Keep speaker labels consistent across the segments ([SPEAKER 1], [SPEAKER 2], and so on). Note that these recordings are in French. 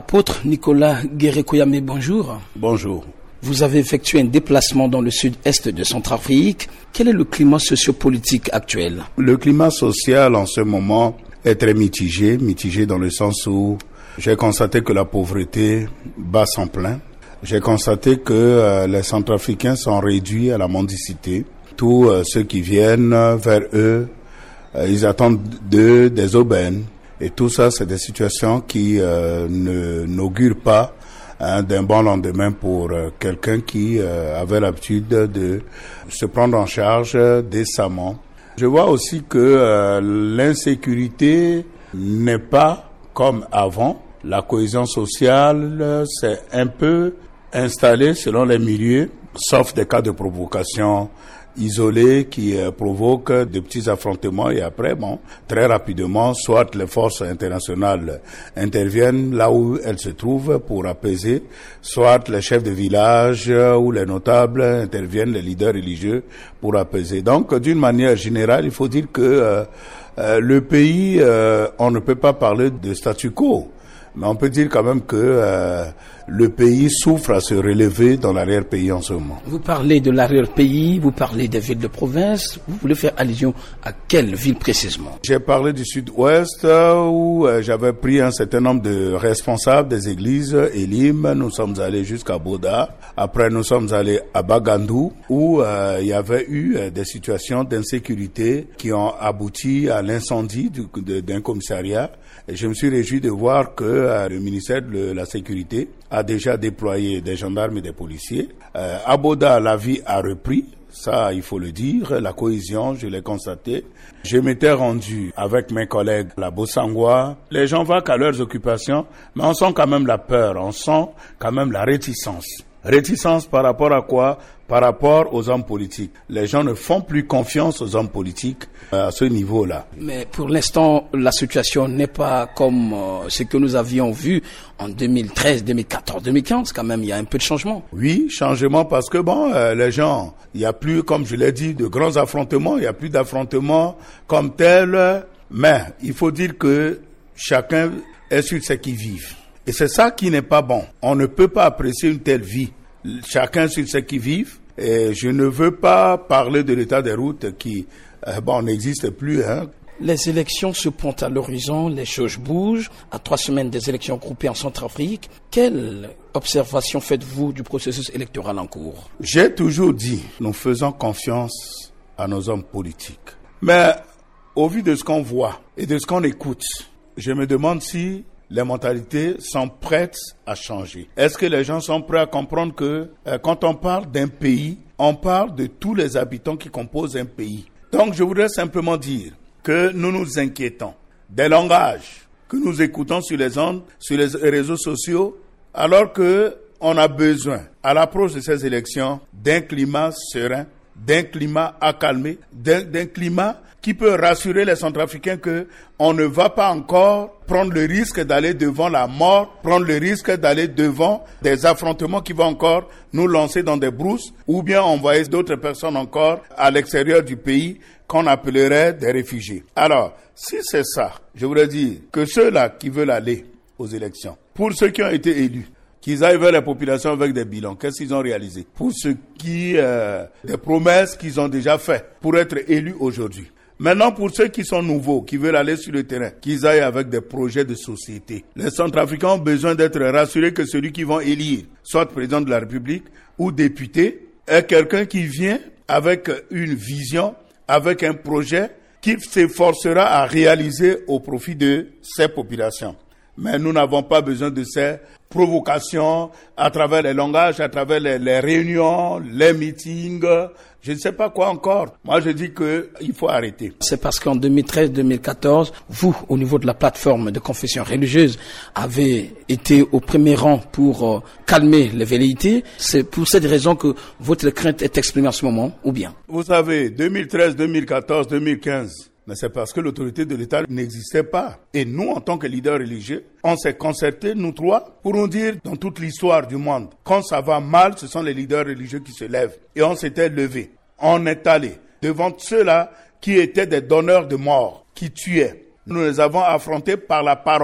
[SPEAKER 1] Apôtre Nicolas Guéré-Kouyammé, bonjour.
[SPEAKER 2] Bonjour.
[SPEAKER 1] Vous avez effectué un déplacement dans le sud-est de Centrafrique. Quel est le climat sociopolitique actuel?
[SPEAKER 2] Le climat social en ce moment est très mitigé dans le sens où j'ai constaté que la pauvreté bat son plein. J'ai constaté que les Centrafricains sont réduits à la mendicité. Tous ceux qui viennent vers eux, ils attendent d'eux des aubaines. Et tout ça, c'est des situations qui n'augurent pas d'un bon lendemain pour quelqu'un qui avait l'habitude de se prendre en charge décemment. Je vois aussi que l'insécurité n'est pas comme avant. La cohésion sociale s'est un peu installée selon les milieux, sauf des cas de provocation isolés qui provoquent de petits affrontements et après, très rapidement, soit les forces internationales interviennent là où elles se trouvent pour apaiser, soit les chefs de village ou les notables interviennent, les leaders religieux pour apaiser. Donc, d'une manière générale, il faut dire que le pays, on ne peut pas parler de statu quo. Mais on peut dire quand même que le pays souffre à se relever dans l'arrière-pays en ce moment.
[SPEAKER 1] Vous parlez de l'arrière-pays, vous parlez des villes de province. Vous voulez faire allusion à quelle ville précisément?
[SPEAKER 2] J'ai parlé du sud-ouest où j'avais pris un certain nombre de responsables des églises Elim. Nous sommes allés jusqu'à Boda. Après, nous sommes allés à Bagandou où il y avait eu des situations d'insécurité qui ont abouti à l'incendie d'un commissariat. Et je me suis réjoui de voir que le ministère de la Sécurité a déjà déployé des gendarmes et des policiers. À Boda, la vie a repris. Ça, il faut le dire. La cohésion, je l'ai constaté. Je m'étais rendu avec mes collègues à la Bossangwa. Les gens vont qu'à leurs occupations, mais on sent quand même la peur. On sent quand même la réticence. Réticence par rapport à quoi? Par rapport aux hommes politiques. Les gens ne font plus confiance aux hommes politiques à ce niveau-là.
[SPEAKER 1] Mais pour l'instant, la situation n'est pas comme ce que nous avions vu en 2013, 2014, 2015. Quand même, il y a un peu de changement.
[SPEAKER 2] Oui, changement parce que les gens, il n'y a plus, comme je l'ai dit, de grands affrontements. Il n'y a plus d'affrontements comme tels. Mais il faut dire que chacun est sur ce qui vivent. Et c'est ça qui n'est pas bon. On ne peut pas apprécier une telle vie. Chacun sur ce qui vivent. Et je ne veux pas parler de l'état des routes qui n'existe plus.
[SPEAKER 1] Les élections se pointent à l'horizon, les choses bougent. À 3 semaines des élections groupées en Centrafrique, quelle observation faites-vous du processus électoral en cours?
[SPEAKER 2] J'ai toujours dit, nous faisons confiance à nos hommes politiques. Mais au vu de ce qu'on voit et de ce qu'on écoute, je me demande si les mentalités sont prêtes à changer. Est-ce que les gens sont prêts à comprendre que quand on parle d'un pays, on parle de tous les habitants qui composent un pays. Donc je voudrais simplement dire que nous nous inquiétons des langages que nous écoutons sur les ondes, sur les réseaux sociaux, alors que on a besoin, à l'approche de ces élections, d'un climat serein, d'un climat accalmé, d'un climat qui peut rassurer les Centrafricains que on ne va pas encore prendre le risque d'aller devant la mort, prendre le risque d'aller devant des affrontements qui vont encore nous lancer dans des brousses ou bien envoyer d'autres personnes encore à l'extérieur du pays qu'on appellerait des réfugiés. Alors, si c'est ça, je voudrais dire que ceux-là qui veulent aller aux élections, pour ceux qui ont été élus, qu'ils aillent vers la population avec des bilans. Qu'est-ce qu'ils ont réalisé? Pour ceux qui, des promesses qu'ils ont déjà faites pour être élus aujourd'hui. Maintenant, pour ceux qui sont nouveaux, qui veulent aller sur le terrain, qu'ils aillent avec des projets de société. Les Centrafricains ont besoin d'être rassurés que celui qu'ils vont élire, soit président de la République ou député, est quelqu'un qui vient avec une vision, avec un projet qu'il s'efforcera à réaliser au profit de ces populations. Mais nous n'avons pas besoin de ces provocations à travers les langages, à travers les réunions, les meetings, je ne sais pas quoi encore. Moi, je dis qu'il faut arrêter.
[SPEAKER 1] C'est parce qu'en 2013-2014, vous, au niveau de la plateforme de confession religieuse, avez été au premier rang pour calmer les velléités. C'est pour cette raison que votre crainte est exprimée en ce moment, ou bien?
[SPEAKER 2] Vous savez, 2013, 2014, 2015... mais c'est parce que l'autorité de l'État n'existait pas. Et nous, en tant que leaders religieux, on s'est concertés, nous trois, pour nous dire, dans toute l'histoire du monde, quand ça va mal, ce sont les leaders religieux qui se lèvent. Et on s'était levés. On est allé devant ceux-là qui étaient des donneurs de mort, qui tuaient. Nous les avons affrontés par la parole.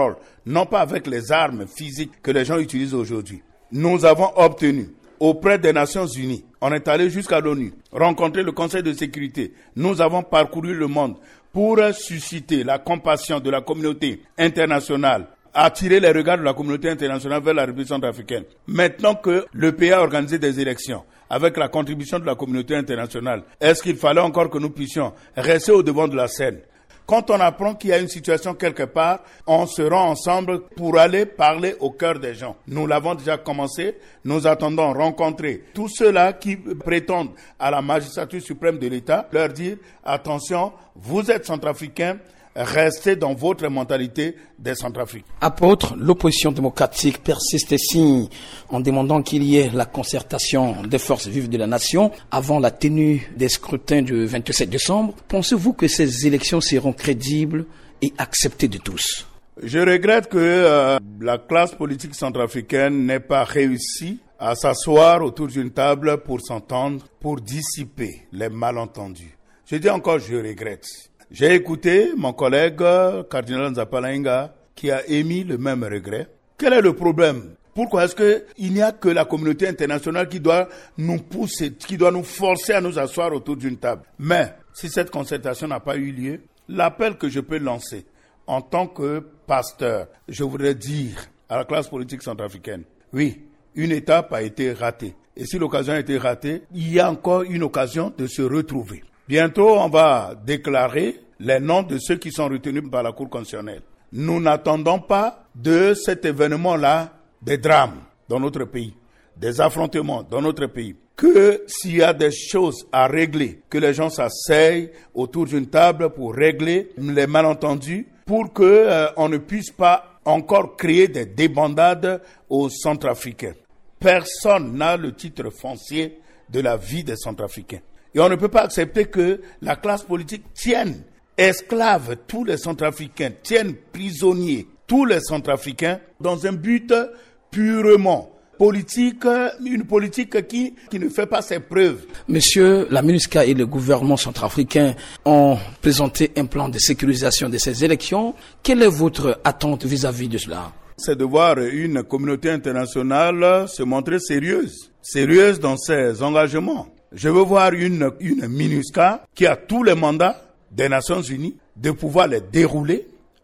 [SPEAKER 2] non pas avec les armes physiques que les gens utilisent aujourd'hui. Nous avons obtenu auprès des Nations Unies, on est allé jusqu'à l'ONU, rencontrer le Conseil de sécurité. Nous avons parcouru le monde pour susciter la compassion de la communauté internationale, attirer les regards de la communauté internationale vers la République centrafricaine. Maintenant que le pays a organisé des élections, avec la contribution de la communauté internationale, est-ce qu'il fallait encore que nous puissions rester au devant de la scène? Quand on apprend qu'il y a une situation quelque part, on se rend ensemble pour aller parler au cœur des gens. Nous l'avons déjà commencé. Nous attendons rencontrer tous ceux-là qui prétendent à la magistrature suprême de l'État, leur dire attention, vous êtes centrafricains, restez dans votre mentalité des Centrafricains.
[SPEAKER 1] Apôtre, l'opposition démocratique persiste et signe en demandant qu'il y ait la concertation des forces vives de la nation avant la tenue des scrutins du 27 décembre. Pensez-vous que ces élections seront crédibles et acceptées de tous?
[SPEAKER 2] Je regrette que la classe politique centrafricaine n'ait pas réussi à s'asseoir autour d'une table pour s'entendre, pour dissiper les malentendus. Je dis encore, je regrette. J'ai écouté mon collègue, cardinal Nzapalainga, qui a émis le même regret. Quel est le problème? Pourquoi est-ce qu'il n'y a que la communauté internationale qui doit nous pousser, qui doit nous forcer à nous asseoir autour d'une table? Mais, si cette concertation n'a pas eu lieu, l'appel que je peux lancer en tant que pasteur, je voudrais dire à la classe politique centrafricaine, oui, une étape a été ratée. Et si l'occasion a été ratée, il y a encore une occasion de se retrouver. Bientôt, on va déclarer les noms de ceux qui sont retenus par la Cour constitutionnelle. Nous n'attendons pas de cet événement-là des drames dans notre pays, des affrontements dans notre pays. Que s'il y a des choses à régler, que les gens s'asseyent autour d'une table pour régler les malentendus, pour que on ne puisse pas encore créer des débandades aux Centrafricains. Personne n'a le titre foncier de la vie des Centrafricains. Et on ne peut pas accepter que la classe politique tienne esclaves tous les Centrafricains, tienne prisonniers tous les Centrafricains dans un but purement politique, une politique qui ne fait pas ses preuves.
[SPEAKER 1] Monsieur, la MINUSCA et le gouvernement centrafricain ont présenté un plan de sécurisation de ces élections. Quelle est votre attente vis-à-vis de cela?
[SPEAKER 2] C'est de voir une communauté internationale se montrer sérieuse dans ses engagements. Je veux voir une MINUSCA qui a tous les mandats des Nations Unies de pouvoir le dérouler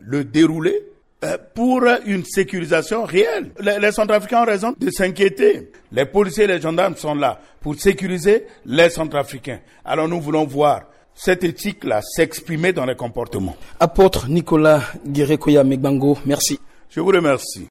[SPEAKER 2] pour une sécurisation réelle. Les Centrafricains ont raison de s'inquiéter. Les policiers et les gendarmes sont là pour sécuriser les Centrafricains. Alors nous voulons voir cette éthique-là s'exprimer dans les comportements.
[SPEAKER 1] Apôtre Nicolas Guérékoya Megbango, merci.
[SPEAKER 2] Je vous remercie.